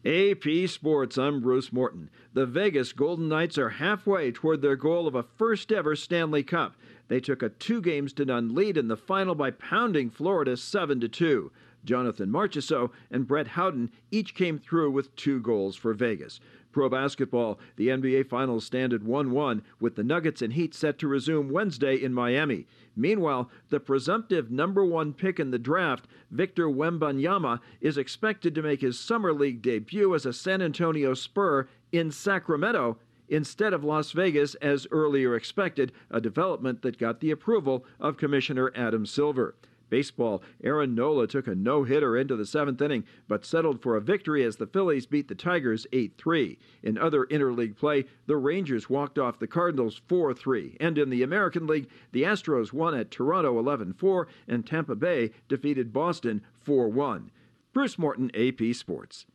AP Sports, I'm Bruce Morton. The Vegas Golden Knights are halfway toward their goal of a first-ever Stanley Cup. They took a 2-0 lead in the final by pounding Florida 7-2. Jonathan Marchessault and Brett Howden each came through with 2 goals for Vegas. Pro basketball, the NBA Finals stand at 1-1, with the Nuggets and Heat set to resume Wednesday in Miami. Meanwhile, the presumptive number 1 pick in the draft, Victor Wembanyama, is expected to make his Summer League debut as a San Antonio Spur in Sacramento instead of Las Vegas as earlier expected, a development that got the approval of Commissioner Adam Silver. Baseball, Aaron Nola took a no-hitter into the 7th inning, but settled for a victory as the Phillies beat the Tigers 8-3. In other interleague play, the Rangers walked off the Cardinals 4-3. And in the American League, the Astros won at Toronto 11-4, and Tampa Bay defeated Boston 4-1. Bruce Morton, AP Sports.